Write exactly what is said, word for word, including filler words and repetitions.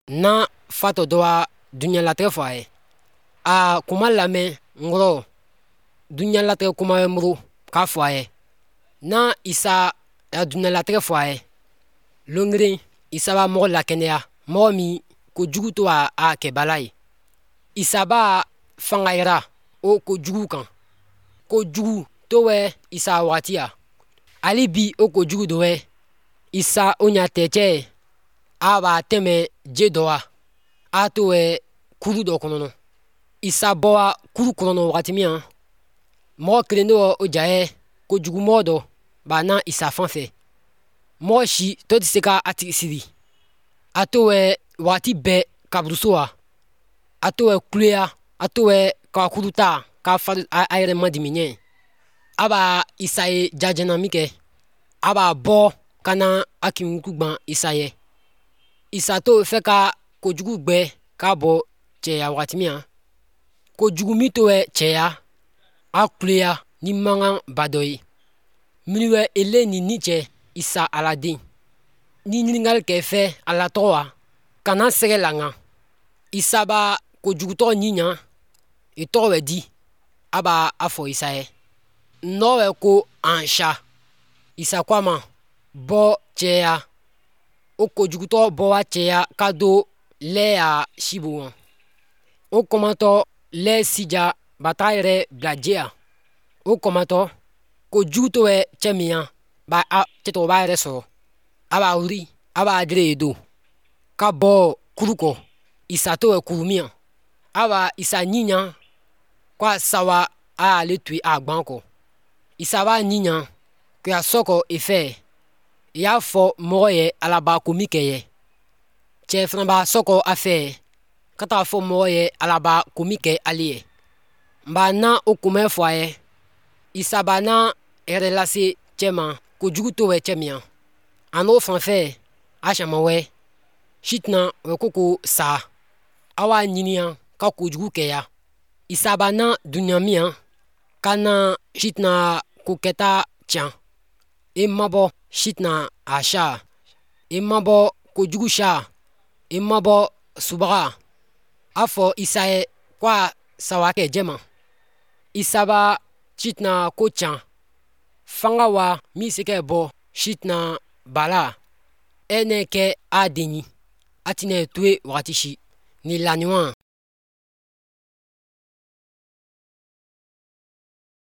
na fato doa dunya latigɛ fɔ a ye a kuma lamɛn ngɔrɔ dunya latigɛ kuma bɛ muru k'a fɔ a ye na isa a dunya latigɛ fɔ a ye longren isa b'a mɔgɔ lakɛnɛya mɔgɔ min kojugu to a a kɛbala ye isa b'a fanga yira o kojugu kan kojugu to wɛ isa wagati ya hali bi o kojugu do wɛ isa o ɲa tɛcɛ a b'a tɛmɛ je dɔ wa a to wɛ kuru dɔ kɔnɔ isa bɔra kuru kɔnɔ wagati min na mɔgɔ kelen do o ja yɛ kojugu mɔgɔ dɔ b'a na isa fan fɛ mɔgɔ si tɔ tɛ se ka a tigi siri a to wɛ wagati bɛɛ kaburuso wa a to wɛ kuleya a to wɛ ka kuru ta k'a fari a yɛrɛ madimi ɲɛ a b'a isa ye jajɛna min kɛ a b'a bɔ ka na a kimuku gban isa ye isa to fɛ ka kojugu gbɛ k'a bɔ cɛya wagati min na kojugu min to wɛ cɛya a kuleya ni mankan ba dɔ ye minnu bɛ ele ni ni cɛ isa aladen ni ɲininkali kɛ fɛ a la tɔgɔ wa kana sɛgɛ la ŋa isa b'a kojugutɔ ɲi ɲa i tɔgɔ bɛ di a b'a a fɔ isa ye nɔ bɛ ko ansa isa ko a ma bɔ cɛya o kojugutɔ bɔ wa cɛya ka do lɛ a sibo ŋa o kɔmatɔ lɛ sija bata yɛrɛ bila jeya o kɔmatɔ kojugu to wɛ cɛ min ya ba a cɛtɔgɔ b'a yɛrɛ sɔrɔ a b'a wuri a b'a dire ye do ka bɔ kuru kɔ isa to wɛ kuru min ya a b'a isa ɲi ɲa ko a sawa a ale tui a gban kɔ isa b'a ɲi ɲa ko a sɔkɔ e fɛ i y'a fɔ mɔgɔ ye ala b'a ko min kɛ ye cɛ fana b'a sɔkɔ a fɛ ka taga fɔ mɔgɔ ye ala b'a ko min kɛ ale ye n b'a na o kumɛ fɔ a ye isa b'a na hɛrɛ lase cɛ ma kojugu to wɛ cɛ min ya a n'o fan fɛ a sama wɛ si tɛna wɛ ko ko sa a b'a ɲiniya ka kojugu kɛya isa b'a na dunya min ya ka na si tɛna ko kɛta tiɲɛ i mabɔ si tɛna a sa i mabɔ kojugu sa i mabɔ subaga a fɔ isa ye ko a sawa kɛ jɛ ma isa b'a si tɛna ko tiɲɛ fanga wa min se kɛ bɔ si tɛna bala ɛ ne kɛ a den ye a tɛna to ye wagati si ni laniwa